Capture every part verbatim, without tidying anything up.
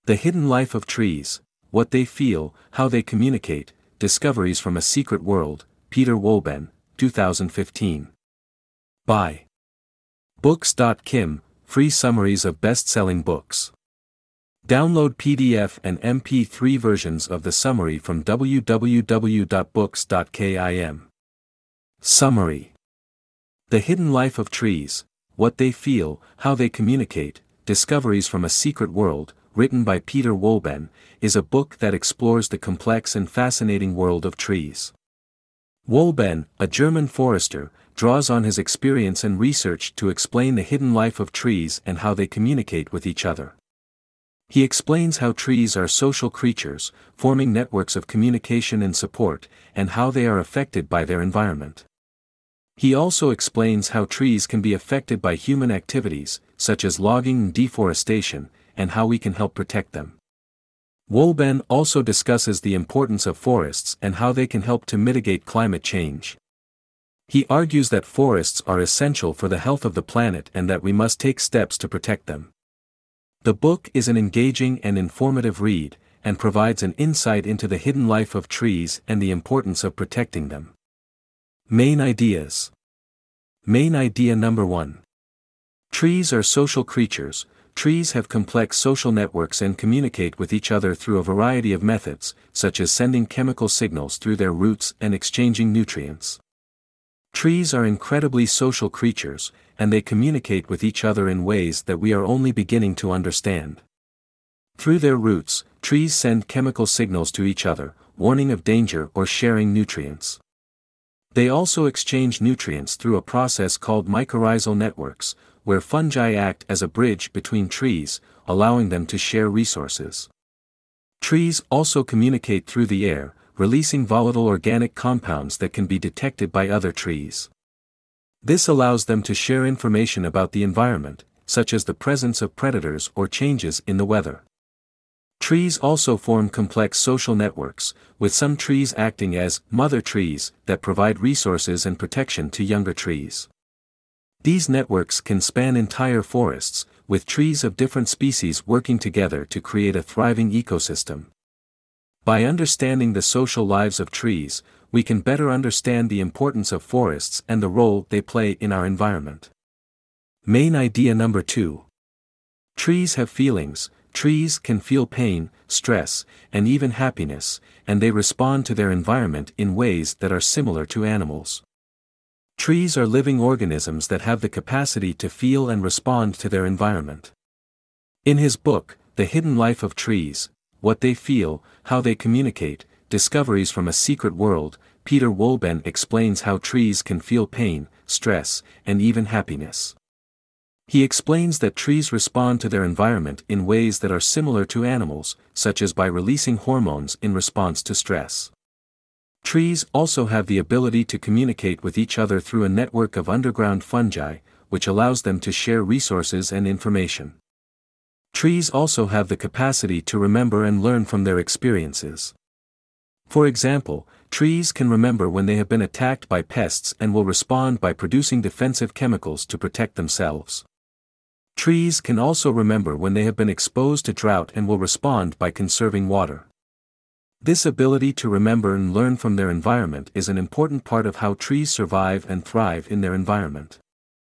The Hidden Life of Trees, What They Feel, How They Communicate, Discoveries from a Secret World, Peter Wohlleben, two thousand fifteen. By Books dot kim, free summaries of best-selling books. Download P D F and M P three versions of the summary from w w w dot books dot kim. Summary. The Hidden Life of Trees, What They Feel, How They Communicate, Discoveries from a Secret World, written by Peter Wohlleben, is a book that explores the complex and fascinating world of trees. Wohlleben, a German forester, draws on his experience and research to explain the hidden life of trees and how they communicate with each other. He explains how trees are social creatures, forming networks of communication and support, and how they are affected by their environment. He also explains how trees can be affected by human activities, such as logging and deforestation, and how we can help protect them. Wohlleben also discusses the importance of forests and how they can help to mitigate climate change. He argues that forests are essential for the health of the planet and that we must take steps to protect them. The book is an engaging and informative read, and provides an insight into the hidden life of trees and the importance of protecting them. Main ideas. Main idea number one. Trees are social creatures. Trees have complex social networks and communicate with each other through a variety of methods, such as sending chemical signals through their roots and exchanging nutrients. Trees are incredibly social creatures, and they communicate with each other in ways that we are only beginning to understand. Through their roots, trees send chemical signals to each other, warning of danger or sharing nutrients. They also exchange nutrients through a process called mycorrhizal networks, where fungi act as a bridge between trees, allowing them to share resources. Trees also communicate through the air, releasing volatile organic compounds that can be detected by other trees. This allows them to share information about the environment, such as the presence of predators or changes in the weather. Trees also form complex social networks, with some trees acting as mother trees that provide resources and protection to younger trees. These networks can span entire forests, with trees of different species working together to create a thriving ecosystem. By understanding the social lives of trees, we can better understand the importance of forests and the role they play in our environment. Main idea number two. Trees have feelings. Trees can feel pain, stress, and even happiness, and they respond to their environment in ways that are similar to animals. Trees are living organisms that have the capacity to feel and respond to their environment. In his book, The Hidden Life of Trees, What They Feel, How They Communicate, Discoveries from a Secret World, Peter Wohlleben explains how trees can feel pain, stress, and even happiness. He explains that trees respond to their environment in ways that are similar to animals, such as by releasing hormones in response to stress. Trees also have the ability to communicate with each other through a network of underground fungi, which allows them to share resources and information. Trees also have the capacity to remember and learn from their experiences. For example, trees can remember when they have been attacked by pests and will respond by producing defensive chemicals to protect themselves. Trees can also remember when they have been exposed to drought and will respond by conserving water. This ability to remember and learn from their environment is an important part of how trees survive and thrive in their environment.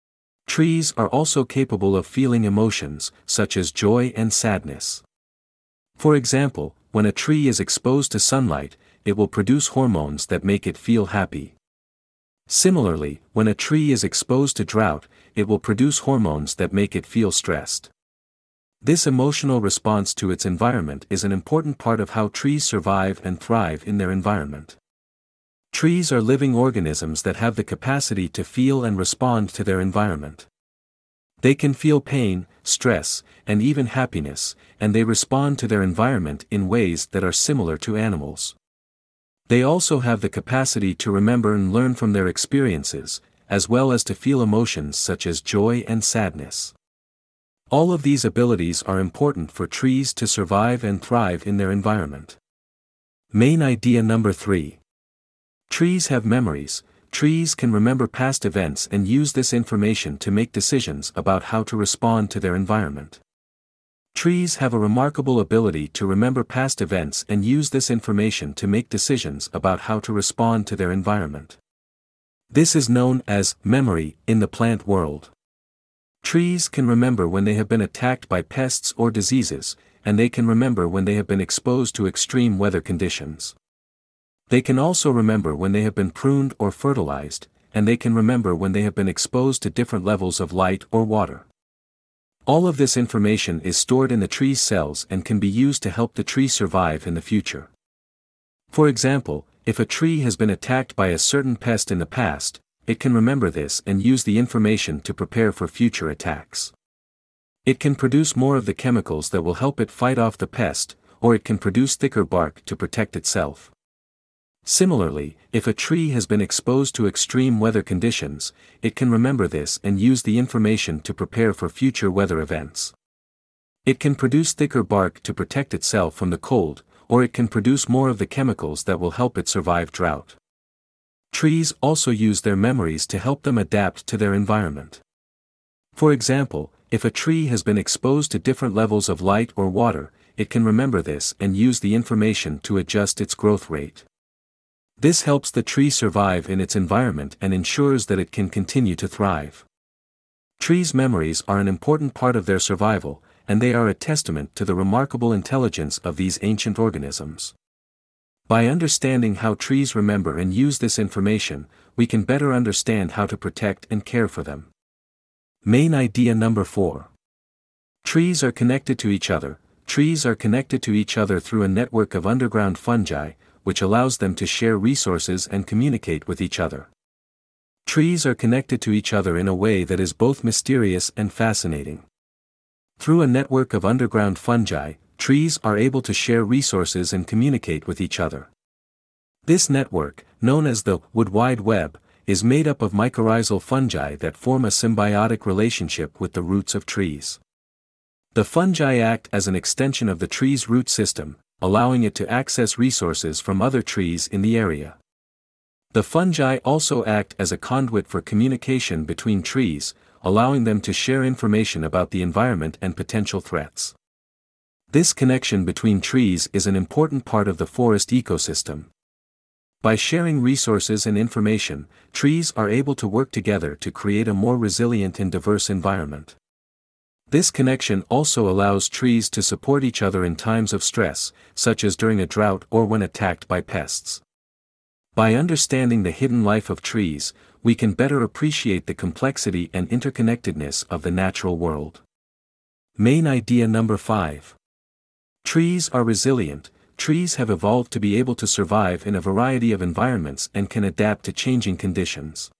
Trees are also capable of feeling emotions, such as joy and sadness. For example, when a tree is exposed to sunlight, it will produce hormones that make it feel happy. Similarly, when a tree is exposed to drought, it will produce hormones that make it feel stressed. This emotional response to its environment is an important part of how trees survive and thrive in their environment. Trees are living organisms that have the capacity to feel and respond to their environment. They can feel pain, stress, and even happiness, and they respond to their environment in ways that are similar to animals. They also have the capacity to remember and learn from their experiences, as well as to feel emotions such as joy and sadness. All of these abilities are important for trees to survive and thrive in their environment. Main idea number three. Trees have memories. Trees can remember past events and use this information to make decisions about how to respond to their environment. Trees have a remarkable ability to remember past events and use this information to make decisions about how to respond to their environment. This is known as memory in the plant world. Trees can remember when they have been attacked by pests or diseases, and they can remember when they have been exposed to extreme weather conditions. They can also remember when they have been pruned or fertilized, and they can remember when they have been exposed to different levels of light or water. All of this information is stored in the tree's cells and can be used to help the tree survive in the future. For example, if a tree has been attacked by a certain pest in the past, it can remember this and use the information to prepare for future attacks. It can produce more of the chemicals that will help it fight off the pest, or it can produce thicker bark to protect itself. Similarly, if a tree has been exposed to extreme weather conditions, it can remember this and use the information to prepare for future weather events. It can produce thicker bark to protect itself from the cold, or it can produce more of the chemicals that will help it survive drought. Trees also use their memories to help them adapt to their environment. For example, if a tree has been exposed to different levels of light or water, it can remember this and use the information to adjust its growth rate. This helps the tree survive in its environment and ensures that it can continue to thrive. Trees' memories are an important part of their survival, and they are a testament to the remarkable intelligence of these ancient organisms. By understanding how trees remember and use this information, we can better understand how to protect and care for them. Main idea number four. Trees are connected to each other. Trees are connected to each other through a network of underground fungi, which allows them to share resources and communicate with each other. Trees are connected to each other in a way that is both mysterious and fascinating. Through a network of underground fungi, trees are able to share resources and communicate with each other. This network, known as the Wood Wide Web, is made up of mycorrhizal fungi that form a symbiotic relationship with the roots of trees. The fungi act as an extension of the tree's root system, allowing it to access resources from other trees in the area. The fungi also act as a conduit for communication between trees, allowing them to share information about the environment and potential threats. This connection between trees is an important part of the forest ecosystem. By sharing resources and information, trees are able to work together to create a more resilient and diverse environment. This connection also allows trees to support each other in times of stress, such as during a drought or when attacked by pests. By understanding the hidden life of trees, we can better appreciate the complexity and interconnectedness of the natural world. Main idea number five. Trees are resilient. Trees have evolved to be able to survive in a variety of environments and can adapt to changing conditions.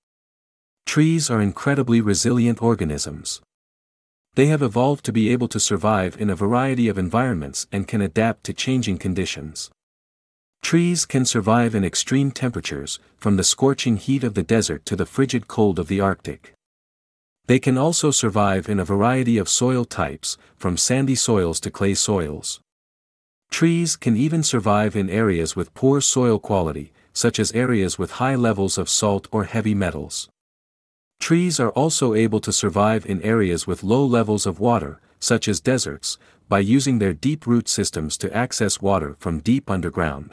Trees are incredibly resilient organisms. They have evolved to be able to survive in a variety of environments and can adapt to changing conditions. Trees can survive in extreme temperatures, from the scorching heat of the desert to the frigid cold of the Arctic. They can also survive in a variety of soil types, from sandy soils to clay soils. Trees can even survive in areas with poor soil quality, such as areas with high levels of salt or heavy metals. Trees are also able to survive in areas with low levels of water, such as deserts, by using their deep root systems to access water from deep underground.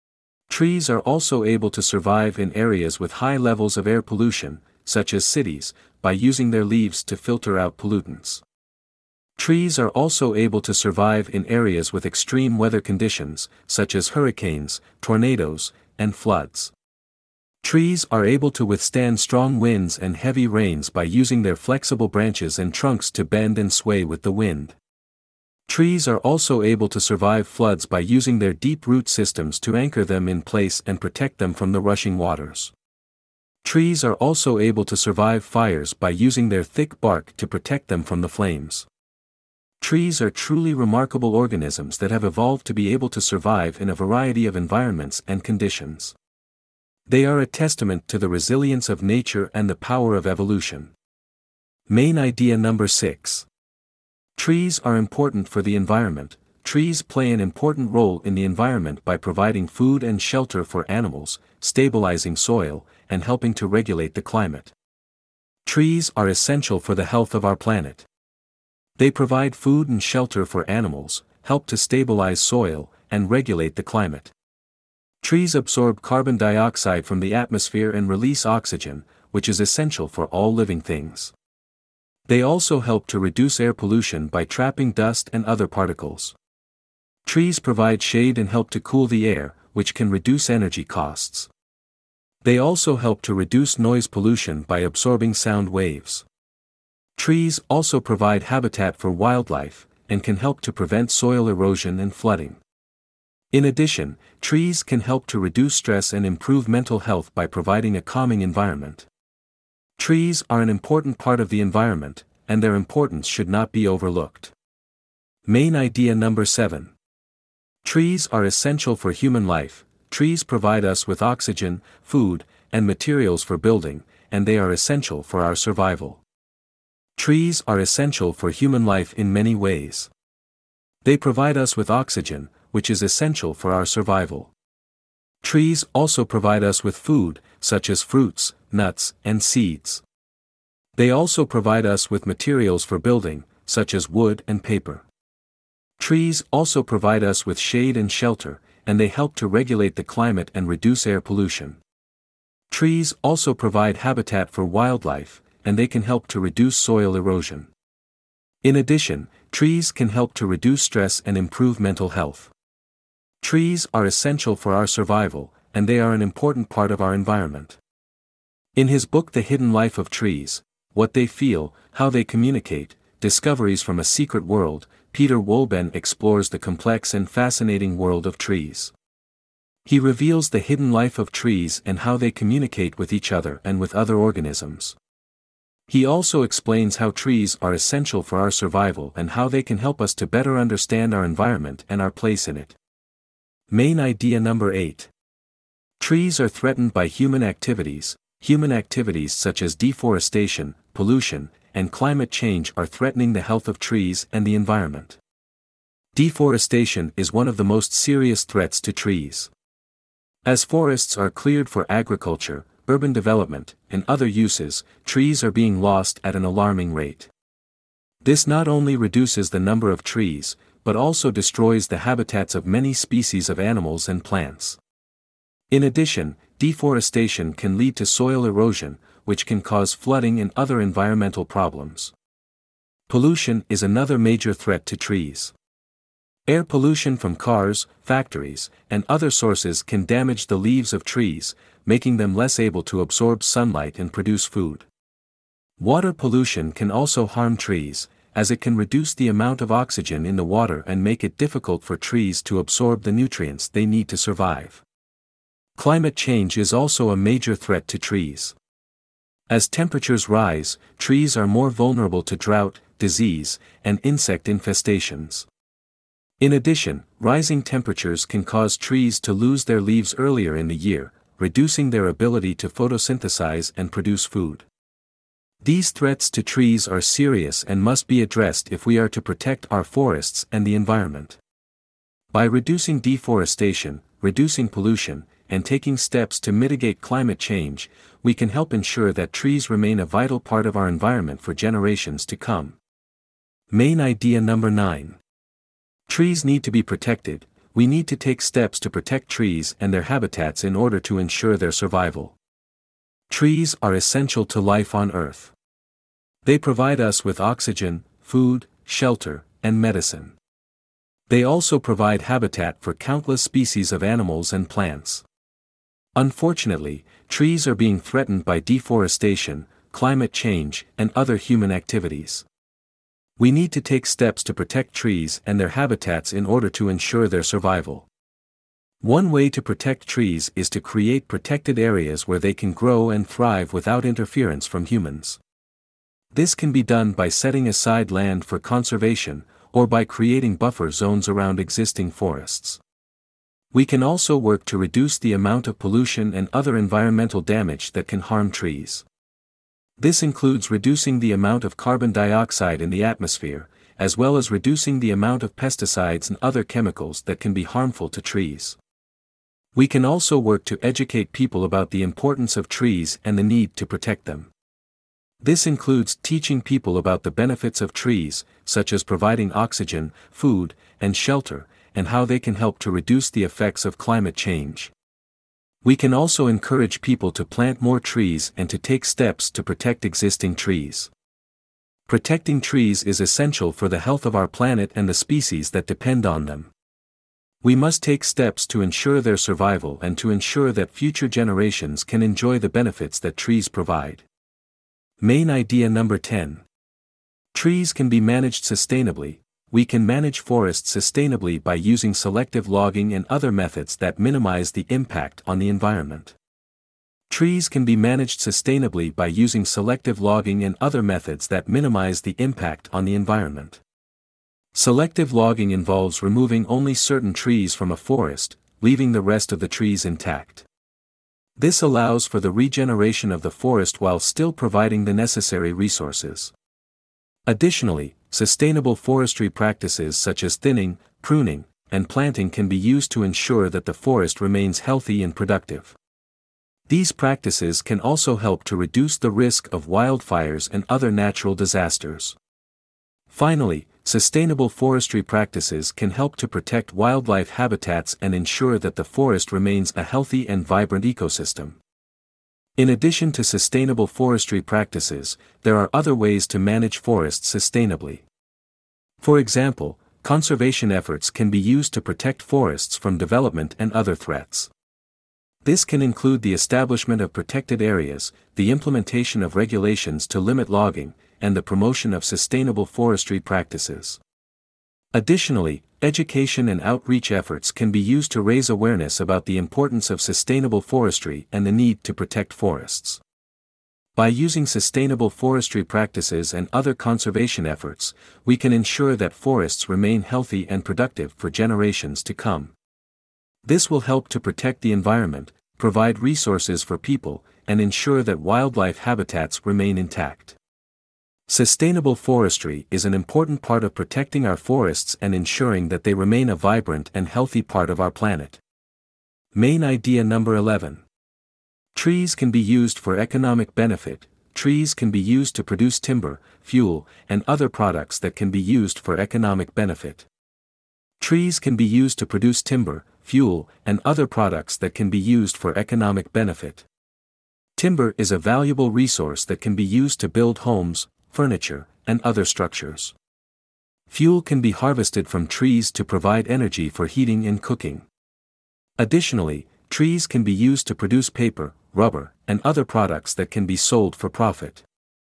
Trees are also able to survive in areas with high levels of air pollution, such as cities, by using their leaves to filter out pollutants. Trees are also able to survive in areas with extreme weather conditions, such as hurricanes, tornadoes, and floods. Trees are able to withstand strong winds and heavy rains by using their flexible branches and trunks to bend and sway with the wind. Trees are also able to survive floods by using their deep root systems to anchor them in place and protect them from the rushing waters. Trees are also able to survive fires by using their thick bark to protect them from the flames. Trees are truly remarkable organisms that have evolved to be able to survive in a variety of environments and conditions. They are a testament to the resilience of nature and the power of evolution. Main idea number six. Trees are important for the environment. Trees play an important role in the environment by providing food and shelter for animals, stabilizing soil, and helping to regulate the climate. Trees are essential for the health of our planet. They provide food and shelter for animals, help to stabilize soil, and regulate the climate. Trees absorb carbon dioxide from the atmosphere and release oxygen, which is essential for all living things. They also help to reduce air pollution by trapping dust and other particles. Trees provide shade and help to cool the air, which can reduce energy costs. They also help to reduce noise pollution by absorbing sound waves. Trees also provide habitat for wildlife, and can help to prevent soil erosion and flooding. In addition, trees can help to reduce stress and improve mental health by providing a calming environment. Trees are an important part of the environment, and their importance should not be overlooked. Main idea number seven. Trees are essential for human life. Trees provide us with oxygen, food, and materials for building, and they are essential for our survival. Trees are essential for human life in many ways. They provide us with oxygen, which is essential for our survival. Trees also provide us with food, such as fruits, nuts, and seeds. They also provide us with materials for building, such as wood and paper. Trees also provide us with shade and shelter, and they help to regulate the climate and reduce air pollution. Trees also provide habitat for wildlife, and they can help to reduce soil erosion. In addition, trees can help to reduce stress and improve mental health. Trees are essential for our survival, and they are an important part of our environment. In his book The Hidden Life of Trees, What They Feel, How They Communicate, Discoveries from a Secret World, Peter Wolleben explores the complex and fascinating world of trees. He reveals the hidden life of trees and how they communicate with each other and with other organisms. He also explains how trees are essential for our survival and how they can help us to better understand our environment and our place in it. Main idea number eight. Trees are threatened by human activities. Human activities such as deforestation, pollution, and climate change are threatening the health of trees and the environment. Deforestation is one of the most serious threats to trees. As forests are cleared for agriculture, urban development, and other uses, trees are being lost at an alarming rate. This not only reduces the number of trees, but also destroys the habitats of many species of animals and plants. In addition, deforestation can lead to soil erosion, which can cause flooding and other environmental problems. Pollution is another major threat to trees. Air pollution from cars, factories, and other sources can damage the leaves of trees, making them less able to absorb sunlight and produce food. Water pollution can also harm trees, as it can reduce the amount of oxygen in the water and make it difficult for trees to absorb the nutrients they need to survive. Climate change is also a major threat to trees. As temperatures rise, trees are more vulnerable to drought, disease, and insect infestations. In addition, rising temperatures can cause trees to lose their leaves earlier in the year, reducing their ability to photosynthesize and produce food. These threats to trees are serious and must be addressed if we are to protect our forests and the environment. By reducing deforestation, reducing pollution, and taking steps to mitigate climate change, we can help ensure that trees remain a vital part of our environment for generations to come. Main idea number nine. Trees need to be protected. We need to take steps to protect trees and their habitats in order to ensure their survival. Trees are essential to life on Earth. They provide us with oxygen, food, shelter, and medicine. They also provide habitat for countless species of animals and plants. Unfortunately, trees are being threatened by deforestation, climate change, and other human activities. We need to take steps to protect trees and their habitats in order to ensure their survival. One way to protect trees is to create protected areas where they can grow and thrive without interference from humans. This can be done by setting aside land for conservation, or by creating buffer zones around existing forests. We can also work to reduce the amount of pollution and other environmental damage that can harm trees. This includes reducing the amount of carbon dioxide in the atmosphere, as well as reducing the amount of pesticides and other chemicals that can be harmful to trees. We can also work to educate people about the importance of trees and the need to protect them. This includes teaching people about the benefits of trees, such as providing oxygen, food, and shelter, and how they can help to reduce the effects of climate change. We can also encourage people to plant more trees and to take steps to protect existing trees. Protecting trees is essential for the health of our planet and the species that depend on them. We must take steps to ensure their survival and to ensure that future generations can enjoy the benefits that trees provide. Main idea number ten. Trees can be managed sustainably. We can manage forests sustainably by using selective logging and other methods that minimize the impact on the environment. Trees can be managed sustainably by using selective logging and other methods that minimize the impact on the environment. Selective logging involves removing only certain trees from a forest, leaving the rest of the trees intact. This allows for the regeneration of the forest while still providing the necessary resources. Additionally, sustainable forestry practices such as thinning, pruning, and planting can be used to ensure that the forest remains healthy and productive. These practices can also help to reduce the risk of wildfires and other natural disasters. Finally, sustainable forestry practices can help to protect wildlife habitats and ensure that the forest remains a healthy and vibrant ecosystem. In addition to sustainable forestry practices, there are other ways to manage forests sustainably. For example, conservation efforts can be used to protect forests from development and other threats. This can include the establishment of protected areas, the implementation of regulations to limit logging, and the promotion of sustainable forestry practices. Additionally, education and outreach efforts can be used to raise awareness about the importance of sustainable forestry and the need to protect forests. By using sustainable forestry practices and other conservation efforts, we can ensure that forests remain healthy and productive for generations to come. This will help to protect the environment, provide resources for people, and ensure that wildlife habitats remain intact. Sustainable forestry is an important part of protecting our forests and ensuring that they remain a vibrant and healthy part of our planet. Main idea number eleven. Trees can be used for economic benefit. Trees can be used to produce timber, fuel, and other products that can be used for economic benefit. Trees can be used to produce timber, fuel, and other products that can be used for economic benefit. Timber is a valuable resource that can be used to build homes, furniture, and other structures. Fuel can be harvested from trees to provide energy for heating and cooking. Additionally, trees can be used to produce paper, rubber, and other products that can be sold for profit.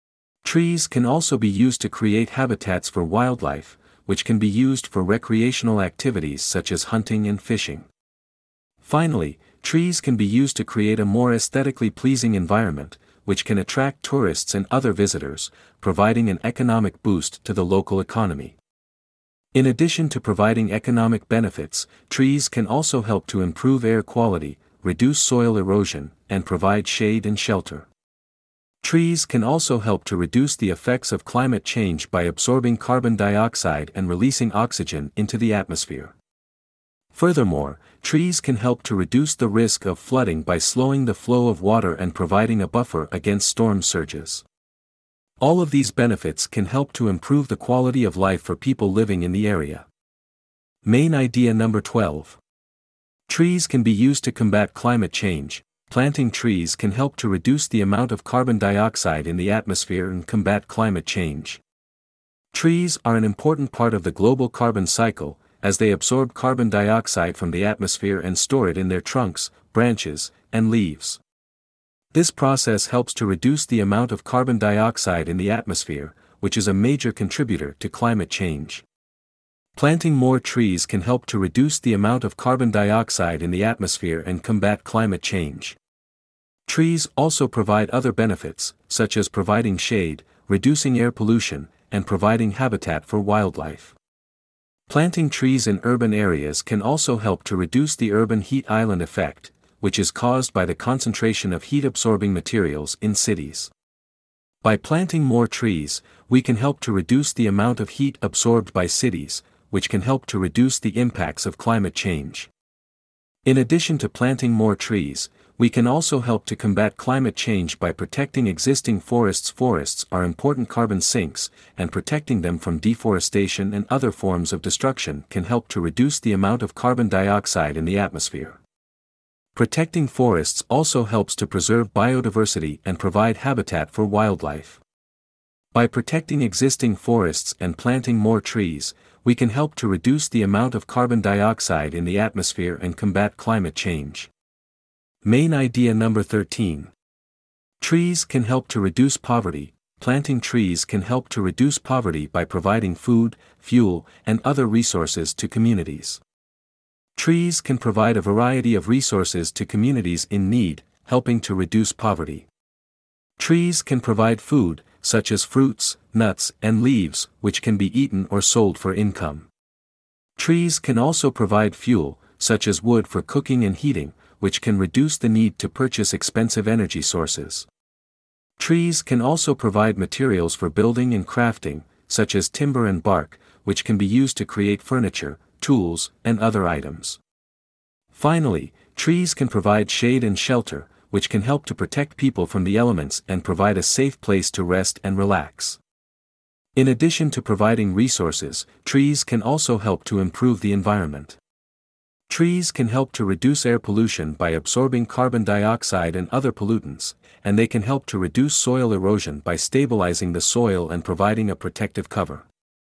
Trees can also be used to create habitats for wildlife, which can be used for recreational activities such as hunting and fishing. Finally, trees can be used to create a more aesthetically pleasing environment, which can attract tourists and other visitors, providing an economic boost to the local economy. In addition to providing economic benefits, trees can also help to improve air quality, reduce soil erosion, and provide shade and shelter. Trees can also help to reduce the effects of climate change by absorbing carbon dioxide and releasing oxygen into the atmosphere. Furthermore, trees can help to reduce the risk of flooding by slowing the flow of water and providing a buffer against storm surges. All of these benefits can help to improve the quality of life for people living in the area. Main idea number twelve. Trees can be used to combat climate change. Planting trees can help to reduce the amount of carbon dioxide in the atmosphere and combat climate change. Trees are an important part of the global carbon cycle, as they absorb carbon dioxide from the atmosphere and store it in their trunks, branches, and leaves. This process helps to reduce the amount of carbon dioxide in the atmosphere, which is a major contributor to climate change. Planting more trees can help to reduce the amount of carbon dioxide in the atmosphere and combat climate change. Trees also provide other benefits, such as providing shade, reducing air pollution, and providing habitat for wildlife. Planting trees in urban areas can also help to reduce the urban heat island effect, which is caused by the concentration of heat-absorbing materials in cities. By planting more trees, we can help to reduce the amount of heat absorbed by cities, which can help to reduce the impacts of climate change. In addition to planting more trees, We can also help to combat climate change by protecting existing forests. Forests are important carbon sinks, and protecting them from deforestation and other forms of destruction can help to reduce the amount of carbon dioxide in the atmosphere. Protecting forests also helps to preserve biodiversity and provide habitat for wildlife. By protecting existing forests and planting more trees, we can help to reduce the amount of carbon dioxide in the atmosphere and combat climate change. Main idea number thirteen. Trees can help to reduce poverty. Planting trees can help to reduce poverty by providing food, fuel, and other resources to communities. Trees can provide a variety of resources to communities in need, helping to reduce poverty. Trees can provide food, such as fruits, nuts, and leaves, which can be eaten or sold for income. Trees can also provide fuel, such as wood for cooking and heating, which can reduce the need to purchase expensive energy sources. Trees can also provide materials for building and crafting, such as timber and bark, which can be used to create furniture, tools, and other items. Finally, trees can provide shade and shelter, which can help to protect people from the elements and provide a safe place to rest and relax. In addition to providing resources, trees can also help to improve the environment. Trees can help to reduce air pollution by absorbing carbon dioxide and other pollutants, and they can help to reduce soil erosion by stabilizing the soil and providing a protective cover.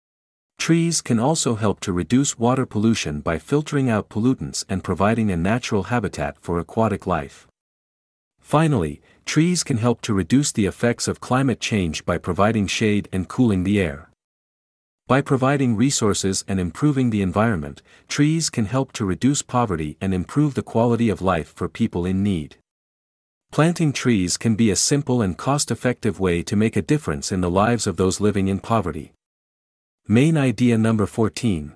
Trees can also help to reduce water pollution by filtering out pollutants and providing a natural habitat for aquatic life. Finally, trees can help to reduce the effects of climate change by providing shade and cooling the air. By providing resources and improving the environment, trees can help to reduce poverty and improve the quality of life for people in need. Planting trees can be a simple and cost-effective way to make a difference in the lives of those living in poverty. Main idea number fourteen.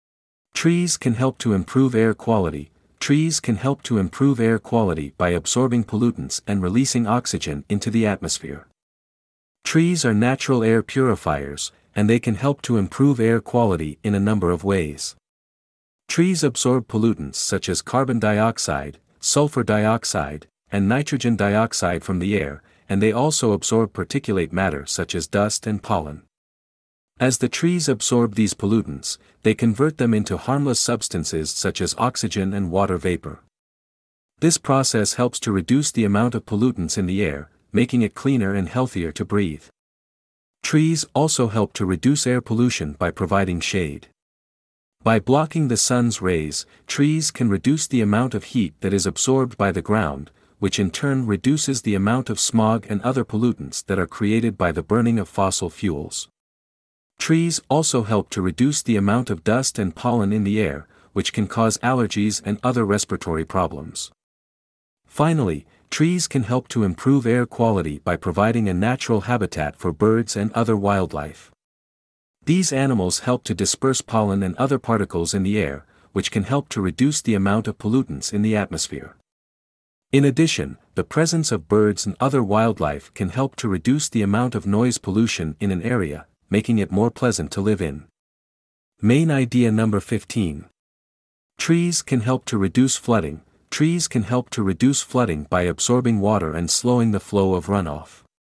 Trees can help to improve air quality. Trees can help to improve air quality by absorbing pollutants and releasing oxygen into the atmosphere. Trees are natural air purifiers, and they can help to improve air quality in a number of ways. Trees absorb pollutants such as carbon dioxide, sulfur dioxide, and nitrogen dioxide from the air, and they also absorb particulate matter such as dust and pollen. As the trees absorb these pollutants, they convert them into harmless substances such as oxygen and water vapor. This process helps to reduce the amount of pollutants in the air, making it cleaner and healthier to breathe. Trees also help to reduce air pollution by providing shade. By blocking the sun's rays, trees can reduce the amount of heat that is absorbed by the ground, which in turn reduces the amount of smog and other pollutants that are created by the burning of fossil fuels. Trees also help to reduce the amount of dust and pollen in the air, which can cause allergies and other respiratory problems. Finally, trees can help to improve air quality by providing a natural habitat for birds and other wildlife. These animals help to disperse pollen and other particles in the air, which can help to reduce the amount of pollutants in the atmosphere. In addition, the presence of birds and other wildlife can help to reduce the amount of noise pollution in an area, making it more pleasant to live in. Main idea number fifteen. Trees can help to reduce flooding. Trees can help to reduce flooding by absorbing water and slowing the flow of runoff.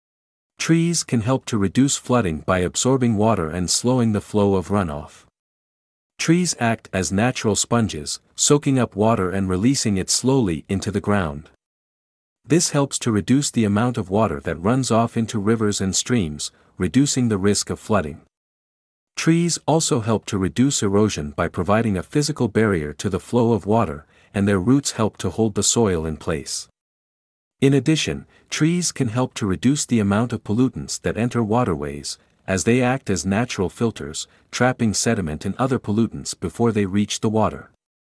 Trees can help to reduce flooding by absorbing water and slowing the flow of runoff. Trees act as natural sponges, soaking up water and releasing it slowly into the ground. This helps to reduce the amount of water that runs off into rivers and streams, reducing the risk of flooding. Trees also help to reduce erosion by providing a physical barrier to the flow of water, and their roots help to hold the soil in place. In addition, trees can help to reduce the amount of pollutants that enter waterways, as they act as natural filters, trapping sediment and other pollutants before they reach the water.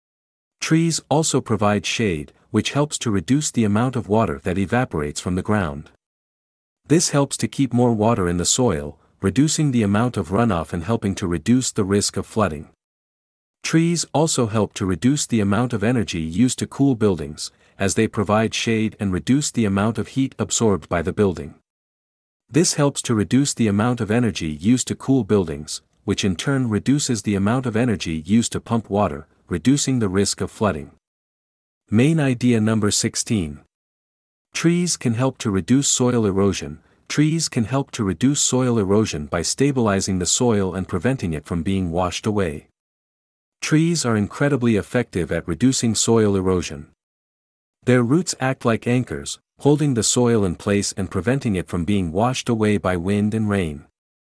Trees also provide shade, which helps to reduce the amount of water that evaporates from the ground. This helps to keep more water in the soil, reducing the amount of runoff and helping to reduce the risk of flooding. Trees also help to reduce the amount of energy used to cool buildings, as they provide shade and reduce the amount of heat absorbed by the building. This helps to reduce the amount of energy used to cool buildings, which in turn reduces the amount of energy used to pump water, reducing the risk of flooding. Main idea number sixteen. Trees can help to reduce soil erosion. Trees can help to reduce soil erosion by stabilizing the soil and preventing it from being washed away. Trees are incredibly effective at reducing soil erosion. Their roots act like anchors, holding the soil in place and preventing it from being washed away by wind and rain.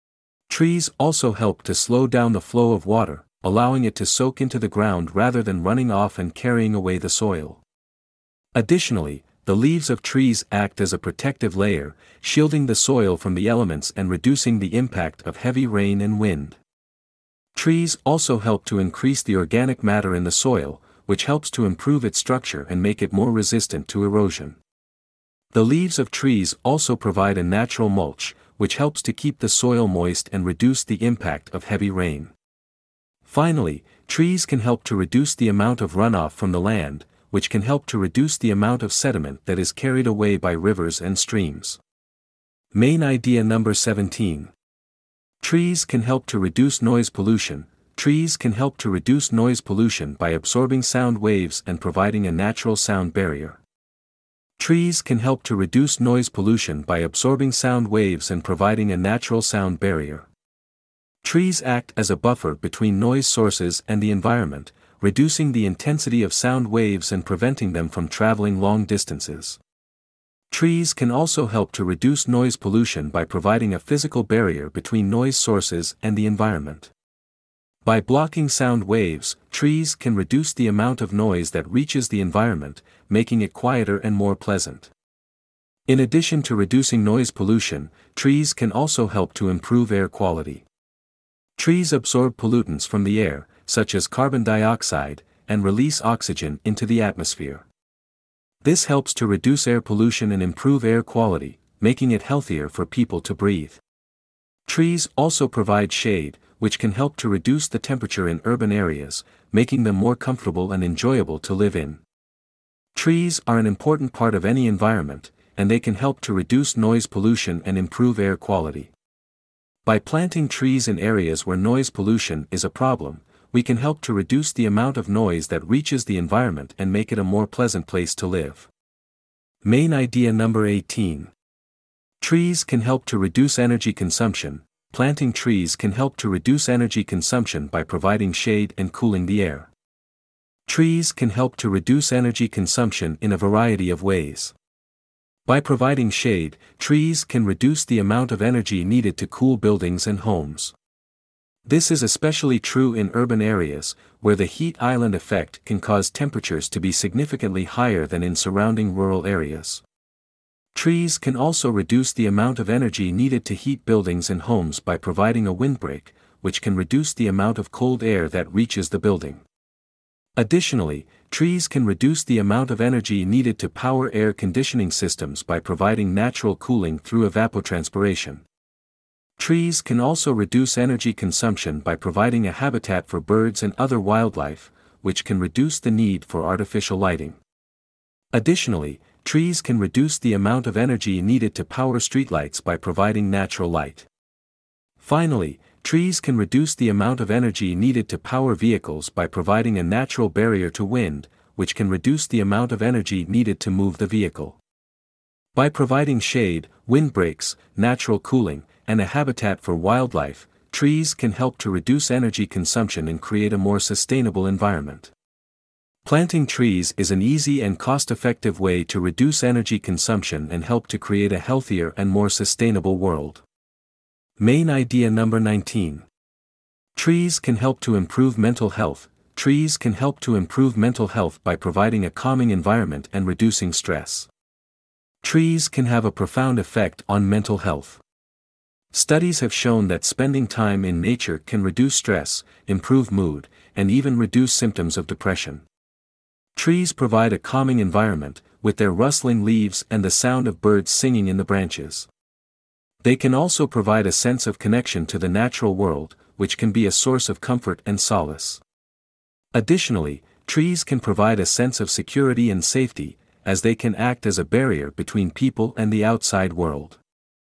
Trees also help to slow down the flow of water, allowing it to soak into the ground rather than running off and carrying away the soil. Additionally, the leaves of trees act as a protective layer, shielding the soil from the elements and reducing the impact of heavy rain and wind. Trees also help to increase the organic matter in the soil, which helps to improve its structure and make it more resistant to erosion. The leaves of trees also provide a natural mulch, which helps to keep the soil moist and reduce the impact of heavy rain. Finally, trees can help to reduce the amount of runoff from the land, which can help to reduce the amount of sediment that is carried away by rivers and streams. Main idea number seventeen. Trees can help to reduce noise pollution. Trees can help to reduce noise pollution by absorbing sound waves and providing a natural sound barrier. Trees can help to reduce noise pollution by absorbing sound waves and providing a natural sound barrier. Trees act as a buffer between noise sources and the environment, reducing the intensity of sound waves and preventing them from traveling long distances. Trees can also help to reduce noise pollution by providing a physical barrier between noise sources and the environment. By blocking sound waves, trees can reduce the amount of noise that reaches the environment, making it quieter and more pleasant. In addition to reducing noise pollution, trees can also help to improve air quality. Trees absorb pollutants from the air, such as carbon dioxide, and release oxygen into the atmosphere. This helps to reduce air pollution and improve air quality, making it healthier for people to breathe. Trees also provide shade, which can help to reduce the temperature in urban areas, making them more comfortable and enjoyable to live in. Trees are an important part of any environment, and they can help to reduce noise pollution and improve air quality. By planting trees in areas where noise pollution is a problem, we can help to reduce the amount of noise that reaches the environment and make it a more pleasant place to live. Main idea number eighteen. Trees can help to reduce energy consumption. Planting trees can help to reduce energy consumption by providing shade and cooling the air. Trees can help to reduce energy consumption in a variety of ways. By providing shade, trees can reduce the amount of energy needed to cool buildings and homes. This is especially true in urban areas, where the heat island effect can cause temperatures to be significantly higher than in surrounding rural areas. Trees can also reduce the amount of energy needed to heat buildings and homes by providing a windbreak, which can reduce the amount of cold air that reaches the building. Additionally, trees can reduce the amount of energy needed to power air conditioning systems by providing natural cooling through evapotranspiration. Trees can also reduce energy consumption by providing a habitat for birds and other wildlife, which can reduce the need for artificial lighting. Additionally, trees can reduce the amount of energy needed to power streetlights by providing natural light. Finally, trees can reduce the amount of energy needed to power vehicles by providing a natural barrier to wind, which can reduce the amount of energy needed to move the vehicle. By providing shade, windbreaks, natural cooling, and a habitat for wildlife, trees can help to reduce energy consumption and create a more sustainable environment. Planting trees is an easy and cost-effective way to reduce energy consumption and help to create a healthier and more sustainable world. Main idea number nineteen. Trees can help to improve mental health. Trees can help to improve mental health by providing a calming environment and reducing stress. Trees can have a profound effect on mental health. Studies have shown that spending time in nature can reduce stress, improve mood, and even reduce symptoms of depression. Trees provide a calming environment, with their rustling leaves and the sound of birds singing in the branches. They can also provide a sense of connection to the natural world, which can be a source of comfort and solace. Additionally, trees can provide a sense of security and safety, as they can act as a barrier between people and the outside world.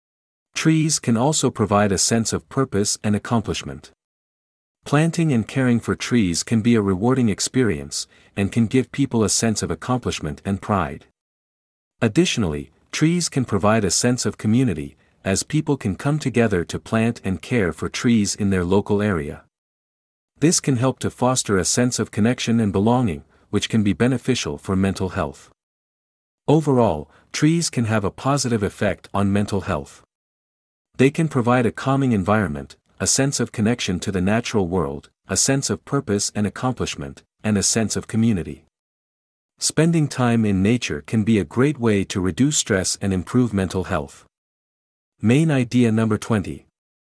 Trees can also provide a sense of purpose and accomplishment. Planting and caring for trees can be a rewarding experience, and can give people a sense of accomplishment and pride. Additionally, trees can provide a sense of community, as people can come together to plant and care for trees in their local area. This can help to foster a sense of connection and belonging, which can be beneficial for mental health. Overall, trees can have a positive effect on mental health. They can provide a calming environment, a sense of connection to the natural world, a sense of purpose and accomplishment, and a sense of community. Spending time in nature can be a great way to reduce stress and improve mental health. Main idea number twenty.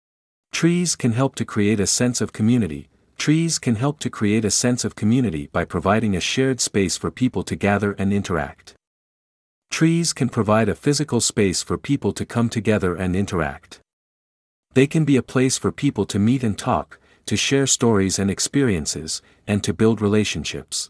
Trees can help to create a sense of community. Trees can help to create a sense of community by providing a shared space for people to gather and interact. Trees can provide a physical space for people to come together and interact. They can be a place for people to meet and talk, to share stories and experiences, and to build relationships.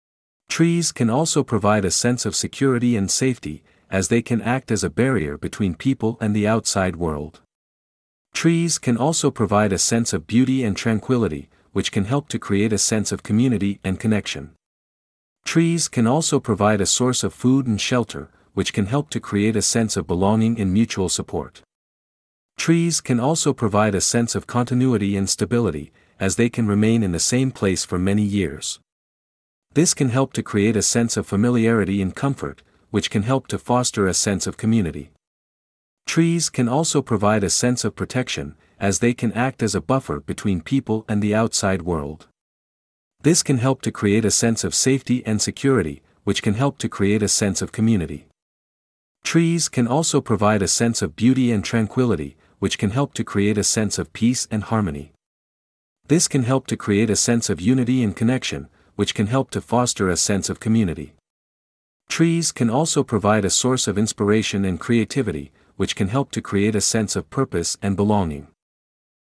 Trees can also provide a sense of security and safety, as they can act as a barrier between people and the outside world. Trees can also provide a sense of beauty and tranquility, which can help to create a sense of community and connection. Trees can also provide a source of food and shelter, which can help to create a sense of belonging and mutual support. Trees can also provide a sense of continuity and stability, as they can remain in the same place for many years. This can help to create a sense of familiarity and comfort, which can help to foster a sense of community. Trees can also provide a sense of protection, as they can act as a buffer between people and the outside world. This can help to create a sense of safety and security, which can help to create a sense of community. Trees can also provide a sense of beauty and tranquility, which can help to create a sense of peace and harmony. This can help to create a sense of unity and connection, which can help to foster a sense of community. Trees can also provide a source of inspiration and creativity, which can help to create a sense of purpose and belonging.